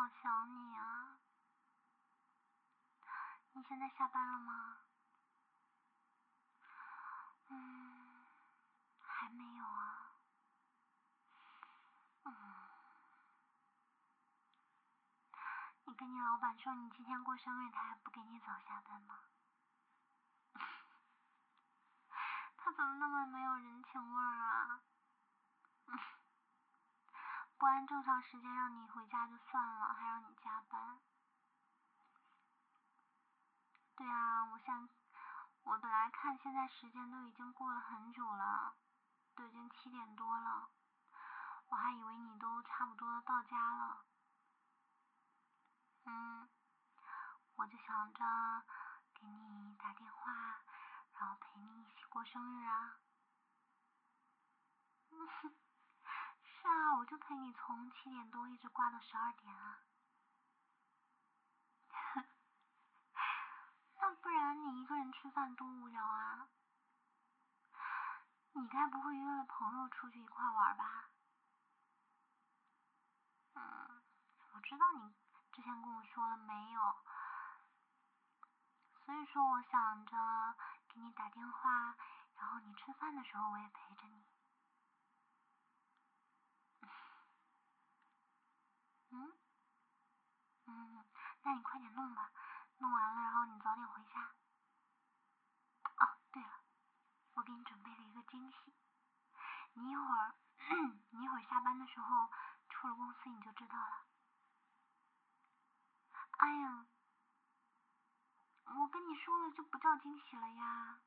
好想你啊！你现在下班了吗？还没有啊。你跟你老板说你今天过生日，他还不给你早下班吗？他怎么那么没有人情味儿啊？不按正常时间让你回家就算了，还让你加班。对啊，我本来看现在时间都已经过了很久了，都已经7点多了，我还以为你都差不多到家了。我就想着给你打电话，然后陪你一起过生日啊。是啊，我就陪你从7点多一直挂到12点啊。那不然你一个人吃饭多无聊啊？你该不会约了朋友出去一块玩吧？我知道你之前跟我说了没有，所以说我想着给你打电话，然后你吃饭的时候我也陪着你。那你快点弄吧，弄完了然后你早点回家。哦，对了，我给你准备了一个惊喜，你一会儿下班的时候出了公司你就知道了。哎呀，我跟你说了就不叫惊喜了呀。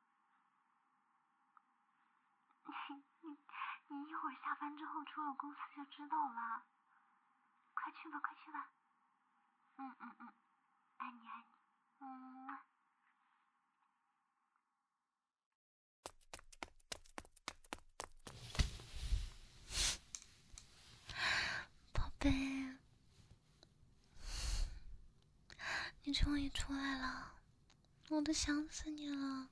你一会儿下班之后出了公司就知道了。快去吧，快去吧。爱你爱你。宝贝，你终于出来了，我都想死你了。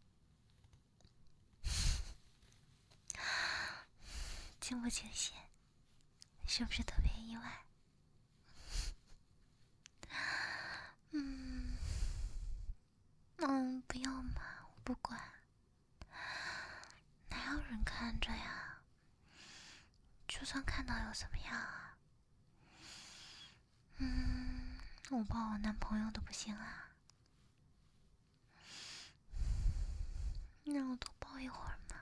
惊不惊喜？是不是特别意外？不要嘛，我不管，哪有人看着呀？就算看到又怎么样啊？我抱我男朋友都不行啊？让我多抱一会儿嘛。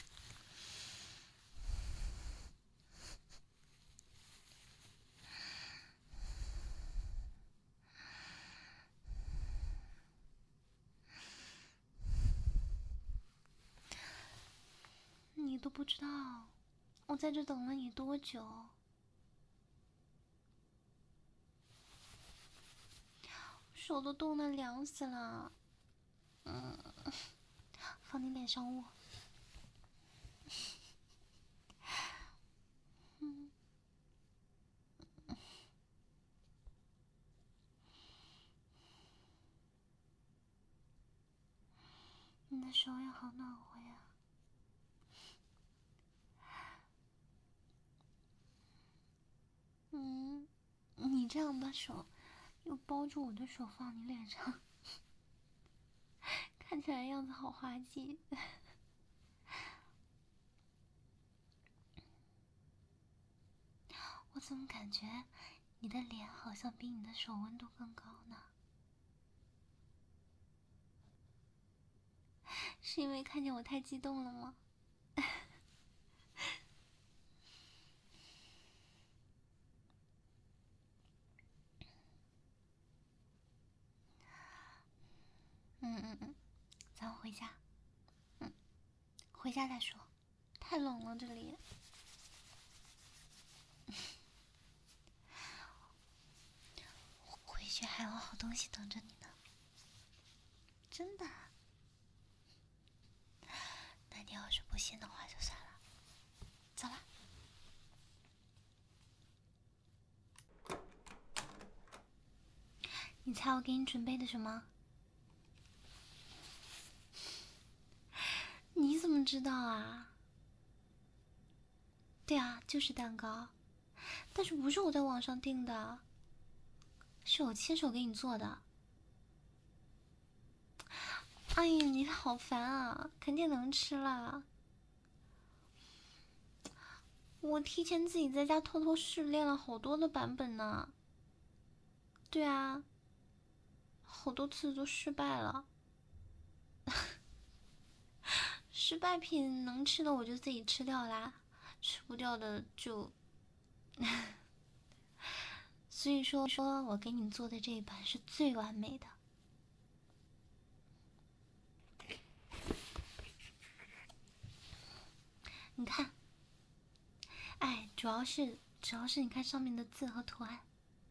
你都不知道我在这等了你多久，手都冻得凉死了。放你脸上握。你的手也好暖和呀。你这样把手又包住我的手放你脸上，看起来样子好滑稽。我怎么感觉你的脸好像比你的手温度更高呢？是因为看见我太激动了吗？咱们回家。回家再说，太冷了这里。回去还有好东西等着你呢。真的？那你要是不信的话就算了。走了。你猜我给你准备的什么？你怎么知道啊？对啊，就是蛋糕，但是不是我在网上订的。 是我亲手给你做的。哎呀，你好烦啊！肯定能吃啦。我提前自己在家偷偷试练了好多的版本呢。对啊，好多次都失败了。失败品能吃的我就自己吃掉啦，吃不掉的就……所以说我给你做的这一版是最完美的。你看，哎，主要是你看上面的字和图案。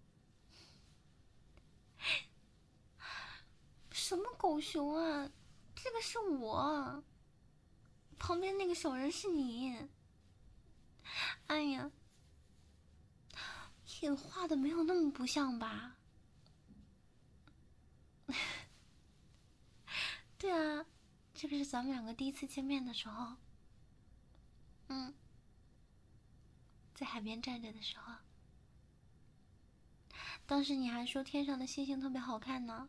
什么狗熊啊？这个是我，旁边那个小人是你。哎呀，也画的没有那么不像吧？对啊，这个是咱们两个第一次见面的时候。在海边站着的时候，当时你还说天上的星星特别好看呢。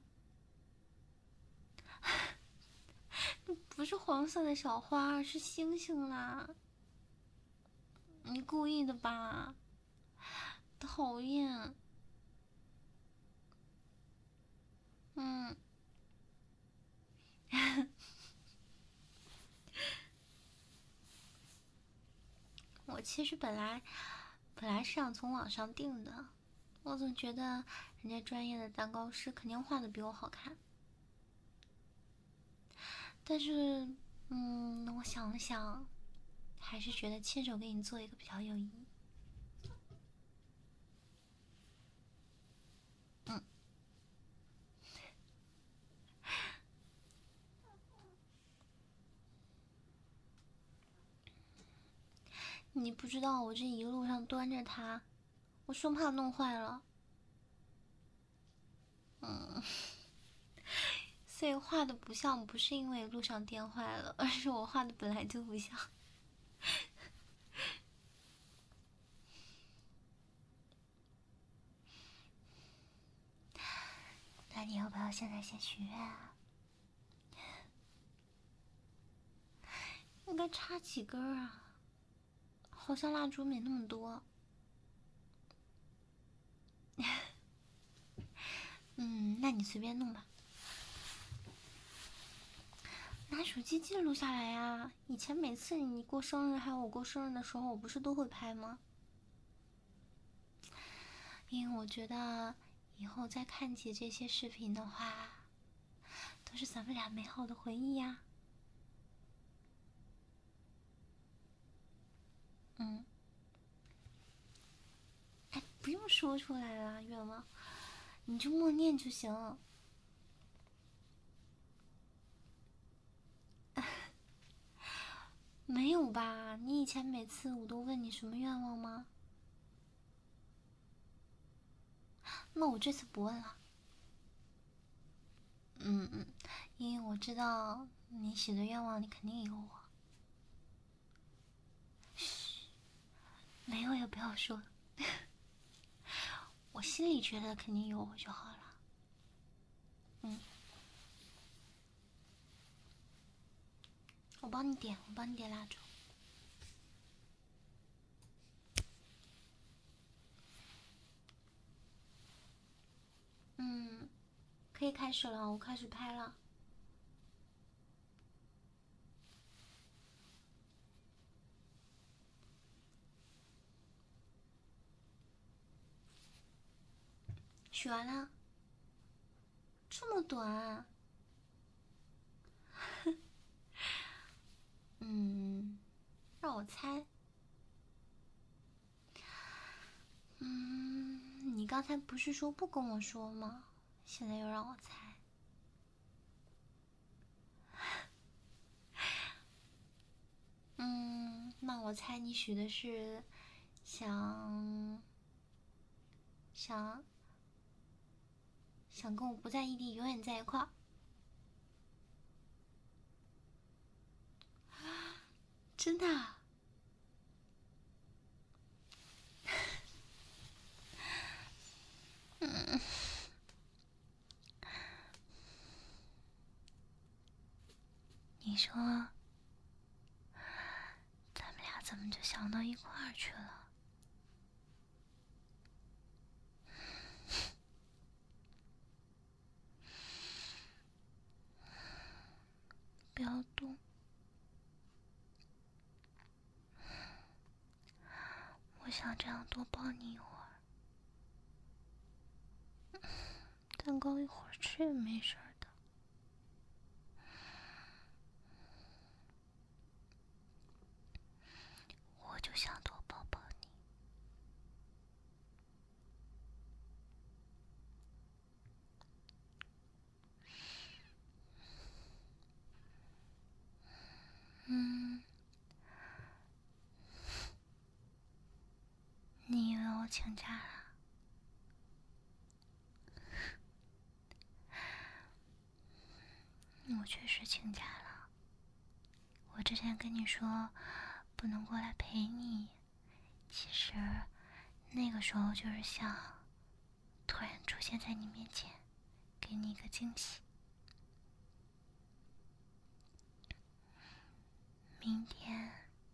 不是黄色的小花，是星星啦。你故意的吧？讨厌。我其实本来是想从网上订的，我总觉得人家专业的蛋糕师肯定画的比我好看。但是，我想了想，还是觉得亲手给你做一个比较有意义。你不知道我这一路上端着它，我生怕弄坏了。所以画的不像，不是因为路上颠坏了，而是我画的本来就不像。那你要不要现在先许愿啊？应该插几根啊？好像蜡烛没那么多。那你随便弄吧。拿手机记录下来呀。以前每次你过生日还有我过生日的时候，我不是都会拍吗？因为我觉得以后再看起这些视频的话，都是咱们俩美好的回忆呀。哎，不用说出来啦，愿望，你就默念就行。没有吧？你以前每次我都问你什么愿望吗？那我这次不问了。因为我知道你许的愿望里肯定有我。嘘，没有也不要说。我心里觉得肯定有我就好了。我帮你点蜡烛。可以开始了，我开始拍了。许完了？这么短？让我猜。你刚才不是说不跟我说吗？现在又让我猜。那我猜你许的是想跟我不在异地，永远在一块儿。真的啊？ 你说，咱们俩怎么就想到一块儿去了？不要动，我想这样多抱你一会儿。蛋糕一会儿吃也没事的。我就想多抱抱你。你以为我请假了？我确实请假了。我之前跟你说不能过来陪你，其实那个时候就是想突然出现在你面前，给你一个惊喜。明天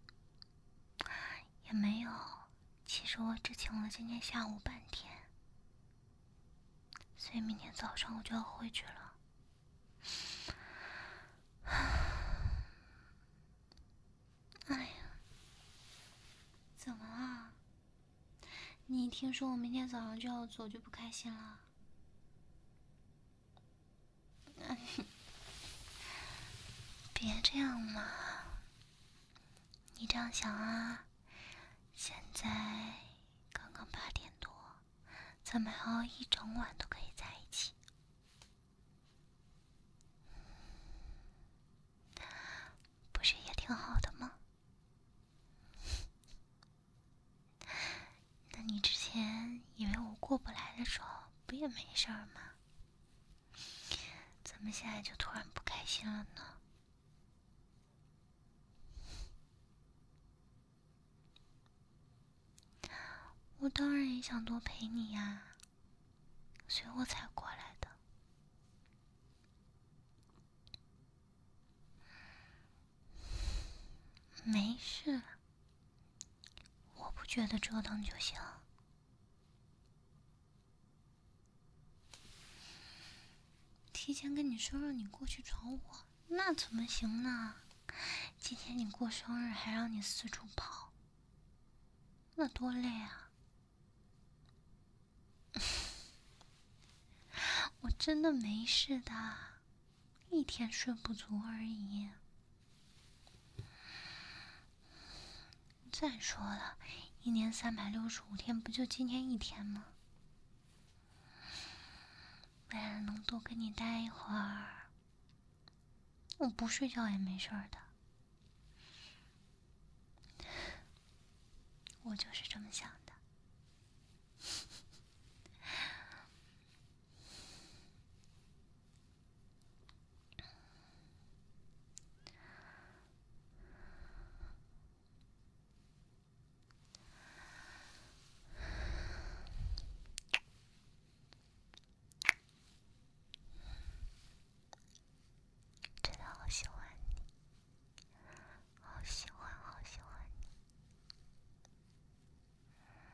也没有，其实我只请了今天下午半天，所以明天早上我就要回去了。哎呀，怎么了？你一听说我明天早上就要走就不开心了？别这样嘛，你这样想啊，现在刚刚8点多，咱们还要一整晚都可以在一起，不是也挺好的吗？那你之前以为我过不来的时候，不也没事儿吗？怎么现在就突然不开心了呢？我当然也想多陪你呀，所以我才过来的。没事，我不觉得折腾就行。提前跟你说让你过去找我，那怎么行呢？今天你过生日还让你四处跑，那多累啊！我真的没事的，一天睡不足而已。再说了，一年365天，不就今天一天吗？为了能多跟你待一会儿，我不睡觉也没事的。我就是这么想的。真的好喜欢你，好喜欢，好喜欢你。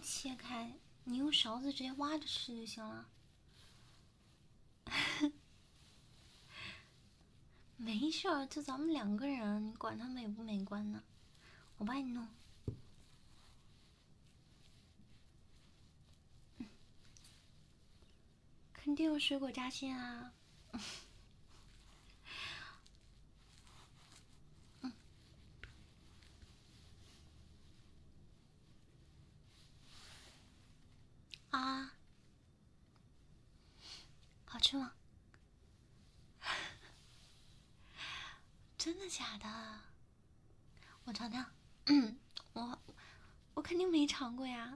切开，你用勺子直接挖着吃就行了。没事儿，就咱们2个人，你管它美不美观呢？我帮你弄。肯定有水果夹心啊。啊，好吃吗？真的假的？我尝尝。我肯定没尝过呀。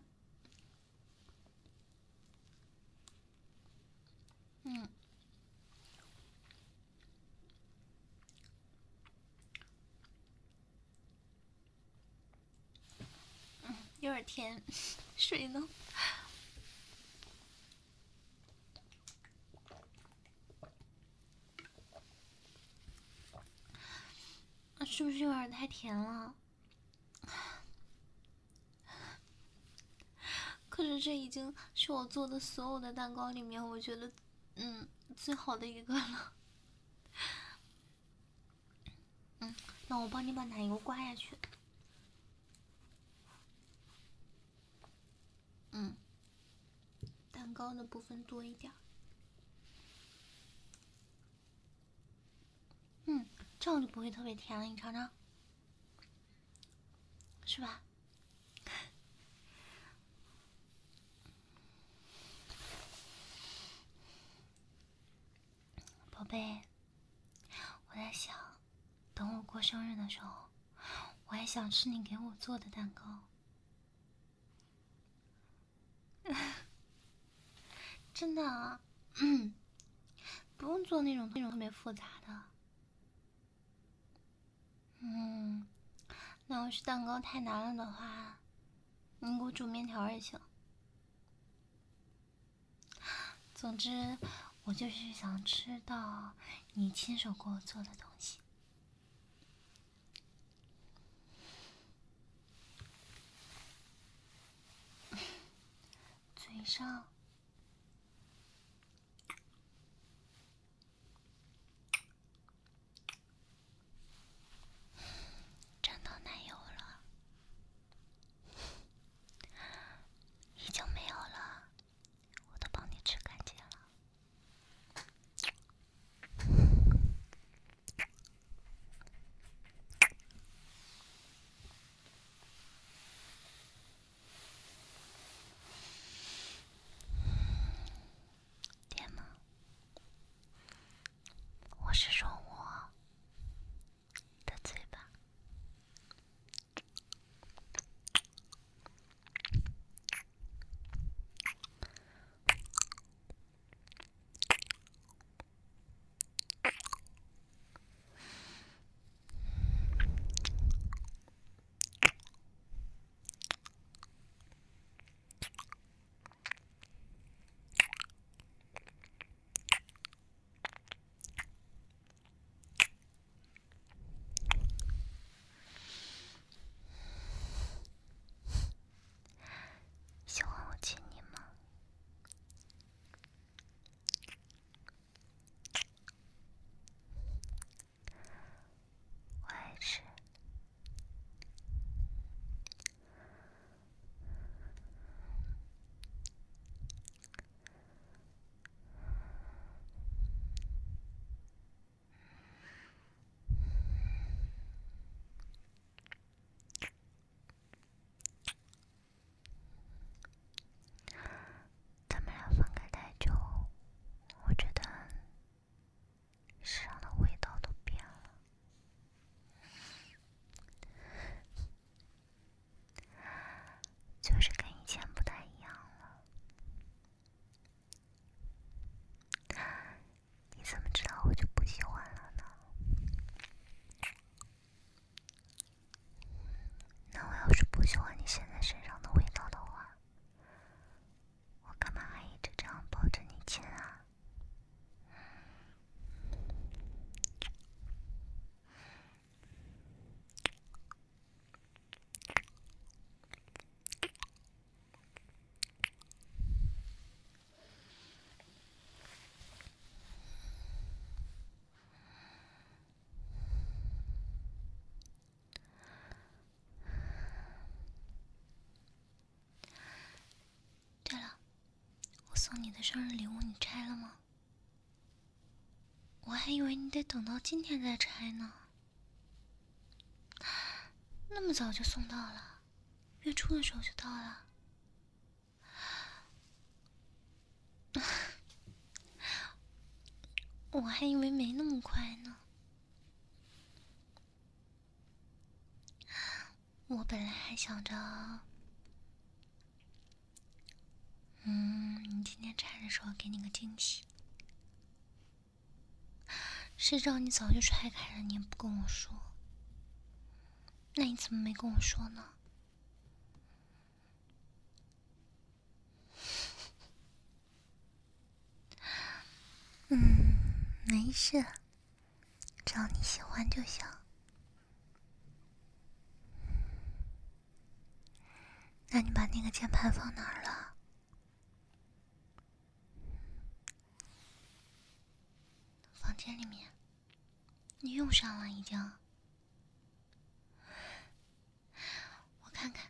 有点甜。水呢？是不是有点太甜了？可是这已经是我做的所有的蛋糕里面，我觉得，最好的一个了。那我帮你把奶油刮下去。蛋糕的部分多一点。这样就不会特别甜了，你尝尝，是吧？宝贝，我在想，等我过生日的时候，我还想吃你给我做的蛋糕。真的啊。不用做那种特别复杂的。那要是蛋糕太难了的话，你给我煮面条也行。总之，我就是想吃到你亲手给我做的东西。嘴上。沾到奶油了，已经没有了，我都帮你吃干净了。甜吗？我是说我的嘴巴。喜欢我亲你吗？我也是。咱们俩分开太久，我觉得身上的味道都变了。就是跟以前不太一样了。你怎么知道我就不喜欢了呢？那我要是不喜欢你现在身上的味道的话，我干嘛还一直这样抱着你亲啊？ 送你的生日礼物你拆了吗？我还以为你得等到今天再拆呢。那么早就送到了，月初的时候就到了。我还以为没那么快呢。我本来还想着，你今天拆的时候给你个惊喜。谁知道你早就拆开了，你也不跟我说。那你怎么没跟我说呢？没事，只要你喜欢就行。那你把那个键盘放哪儿了？房间里面。你用上了已经？我看看。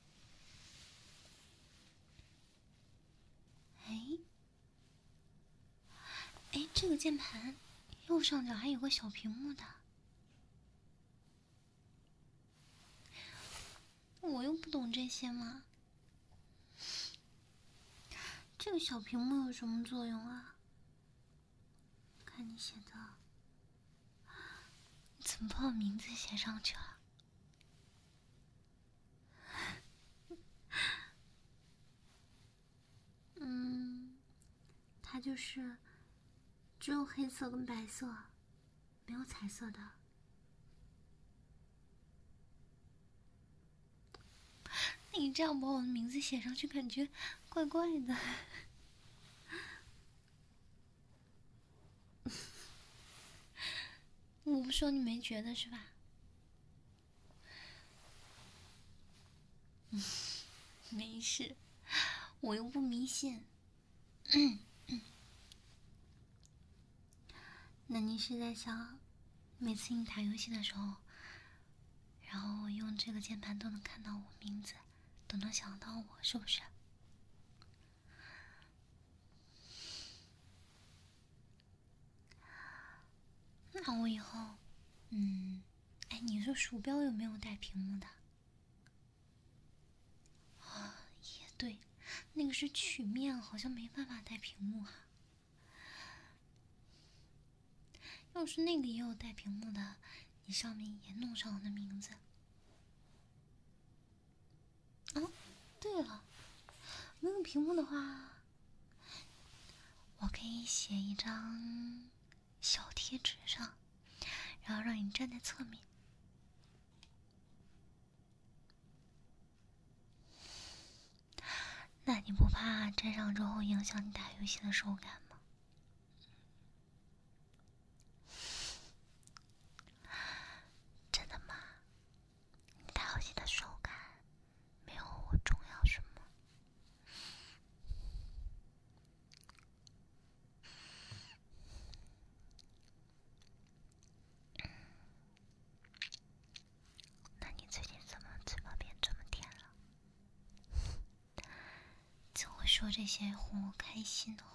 哎，这个键盘右上角还有个小屏幕的。我又不懂这些嘛。这个小屏幕有什么作用啊？看你写的，你怎么把我名字写上去了？它就是只有黑色跟白色，没有彩色的。你这样把我的名字写上去，感觉怪怪的。我不说你没觉得是吧？没事，我又不迷信。那你是在想，每次你打游戏的时候，然后用这个键盘都能看到我名字，都能想到我，是不是？那我以后，哎，你说鼠标有没有带屏幕的？啊，也对，那个是曲面，好像没办法带屏幕啊。要是那个也有带屏幕的，你上面也弄上我的名字。哦，对了，没有屏幕的话，我可以写一张小贴纸上，然后让你站在侧面。那你不怕站上之后影响你打游戏的手感吗？真的吗？你打游戏的手感没有我重要是吗？那你最近怎么嘴巴变这么甜了？总会说这些哄我开心的话。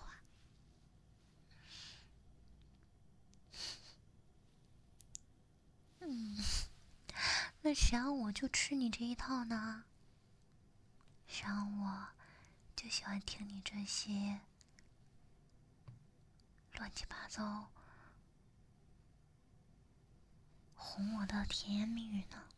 那谁让我就吃你这一套呢？谁让我就喜欢听你这些乱七八糟哄我的甜言蜜语呢？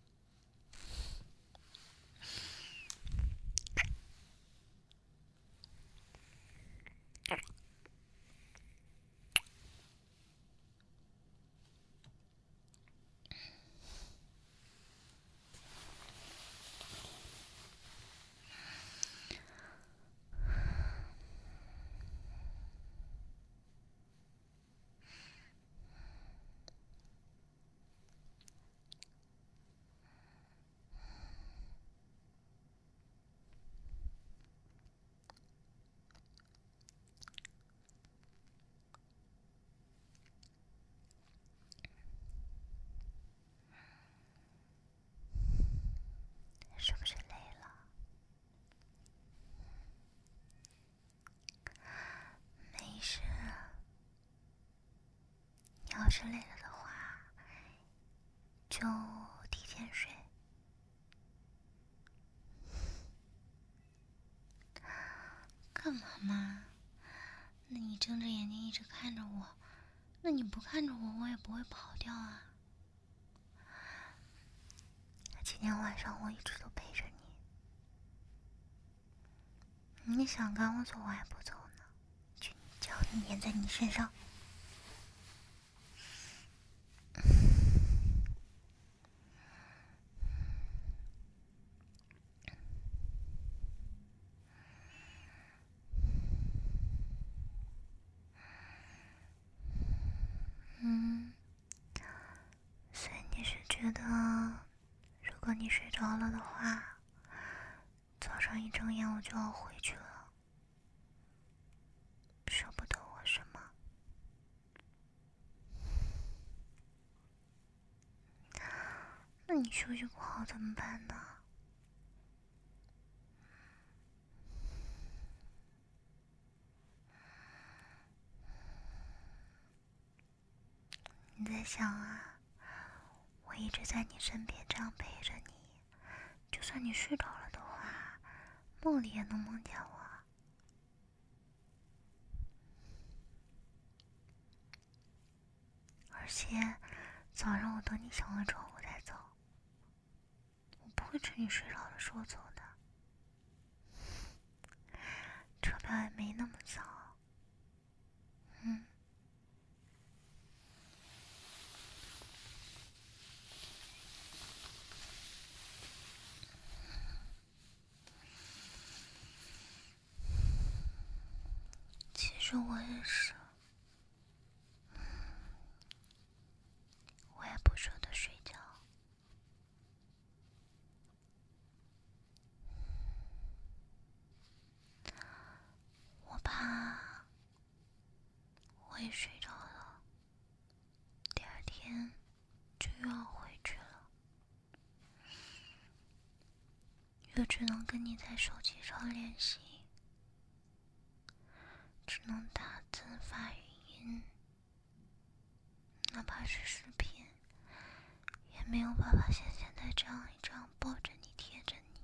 要是累了的话，就提前睡。干嘛嘛？那你睁着眼睛一直看着我，那你不看着我，我也不会跑掉啊。今天晚上我一直都陪着你，你想赶我走我还不走呢，就只要你黏在你身上。所以你是觉得，如果你睡着了的话，早上一睁眼我就要回去了，舍不得我是吗？那你休息不好怎么办呢？你在想啊，我一直在你身边这样陪着你，就算你睡着了的话，梦里也能梦见我。而且早上我等你响了之后我才走，我不会趁你睡着的时候走的。车票也没那么早。其实我也是，我也不舍得睡觉。我怕我一睡着了，第二天就又要回去了，又只能跟你在手机上练习，只能打字发语音，哪怕是视频，也没有办法像现在这样一张抱着你贴着你。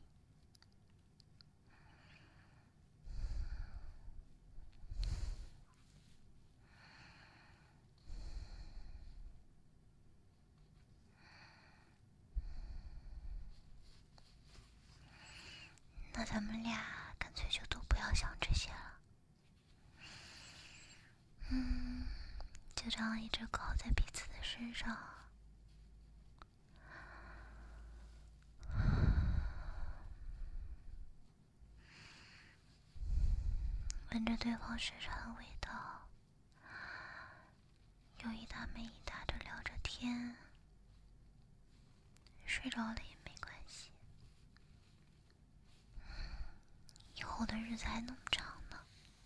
那咱们俩干脆就都不要想这些了。就这样一直靠在彼此的身上，闻着对方身上的味道，有一搭没一搭的聊着天，睡着了也没关系，以后的日子还那么长呢。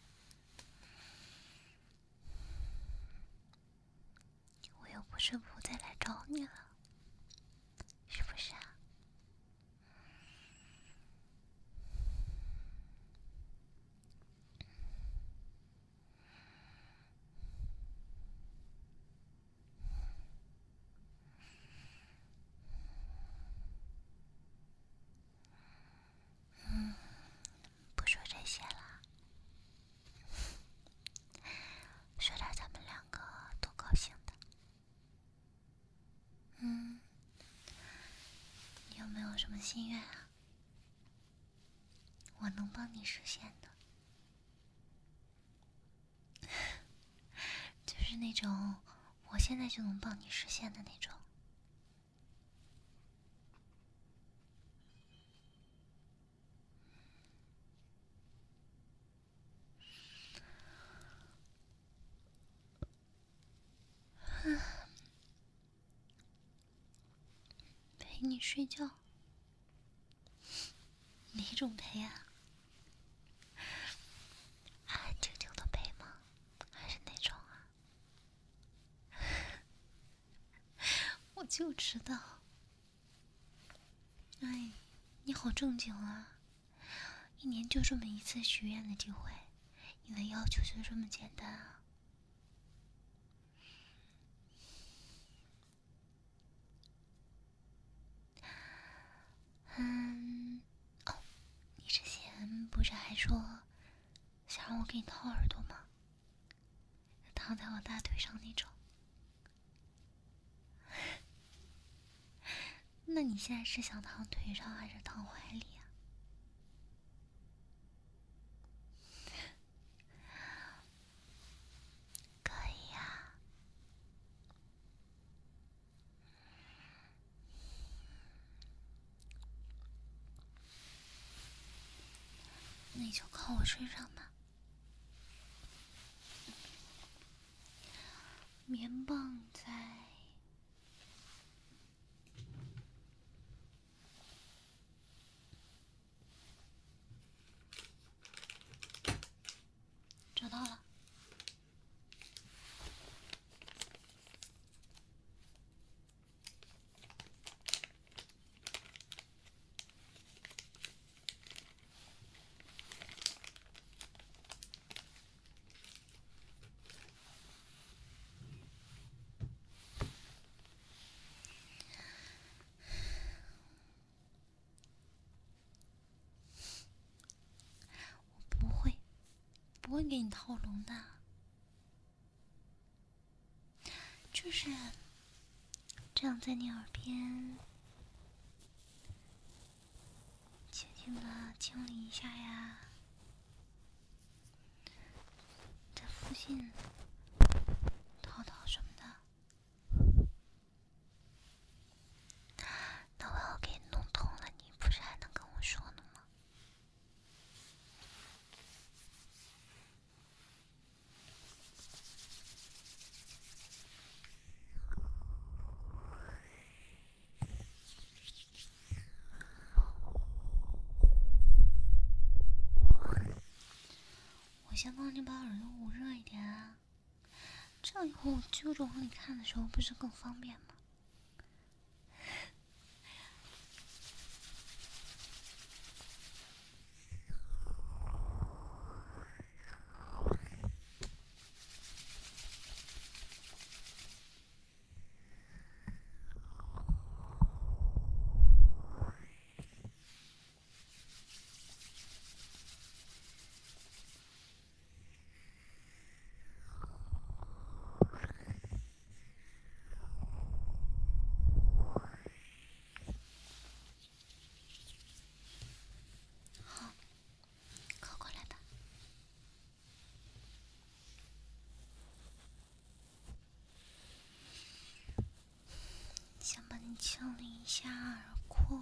我又不是不再来找你了，是不是啊？不说这些了，说点咱们两个都高兴的。你有没有什么心愿啊？我能帮你实现的。就是那种我现在就能帮你实现的那种。陪你睡觉？哪种陪啊？安静静的陪吗？还是那种啊？我就知道。哎，你好正经啊！一年就这么一次许愿的机会，你的要求就这么简单啊？ 说想让我给你掏耳朵吗？躺在我大腿上那种。那你现在是想躺腿上还是躺怀里啊？可以呀。那你就靠我身上吧。棉棒在找到了。不会给你套笼的，就是这样在你耳边轻轻的清理一下呀，在附近套套什么的。那我要给你弄痛了，你不是还能跟我说呢吗？我先帮你把耳朵捂热一点啊，这样以后我揪着往里看的时候不是更方便吗？好，靠过来吧。先帮你清理一下耳廓。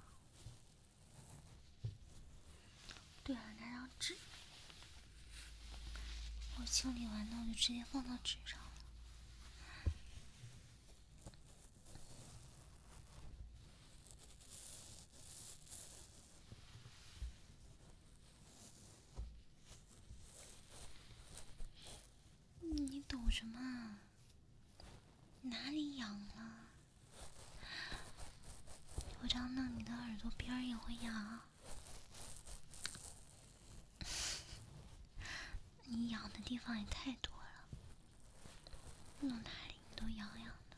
对了，拿张纸，我清理完的我就直接放到纸上了。你抖什么啊？哪里痒了？我这样弄你的耳朵边儿也会痒。你痒的地方也太多了，弄哪里你都痒痒的。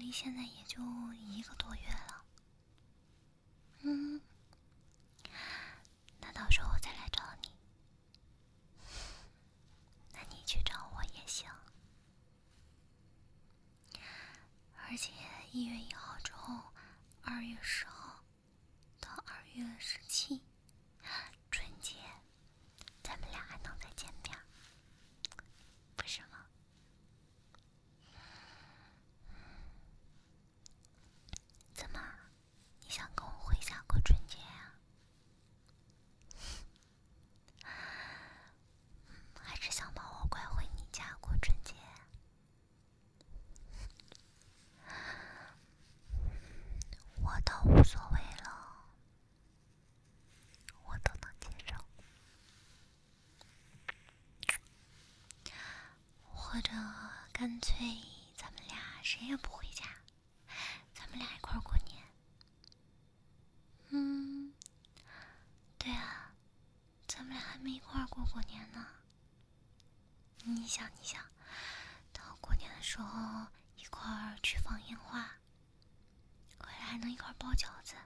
离现在也就1个多月了。那到时候我再来找你，那你去找我也行。而且1月1号之后，2月10号到2月17，春节，咱们俩还能再见面，不是吗？怎么，你想跟我回家过春节呀？还是想把我拐回你家过春节？我倒无所谓了，我都能接受。或者干脆咱们俩谁也不回家，咱们俩一块儿过年。对啊，咱们俩还没一块儿过年呢。你想，到过年的时候一块儿去放烟花，回来还能一块儿包饺子。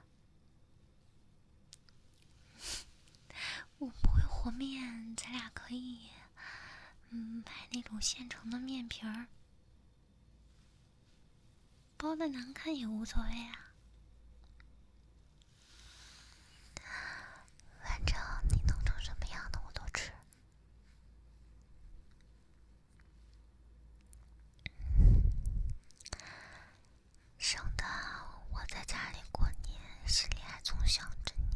我不会和面，咱俩可以买那种现成的面皮儿，包的难看也无所谓啊。反正你弄成什么样的我都吃。省得我在家里过年，心里还总想着你。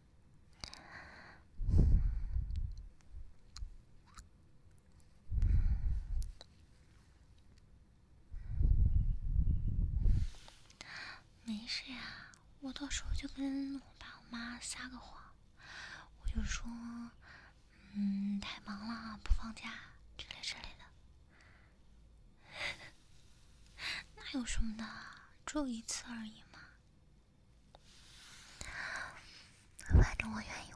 没事呀，我到时候就跟我爸我妈撒个谎，我就说，太忙了不放假之类的。那有什么的，只有1次而已嘛。反正我愿意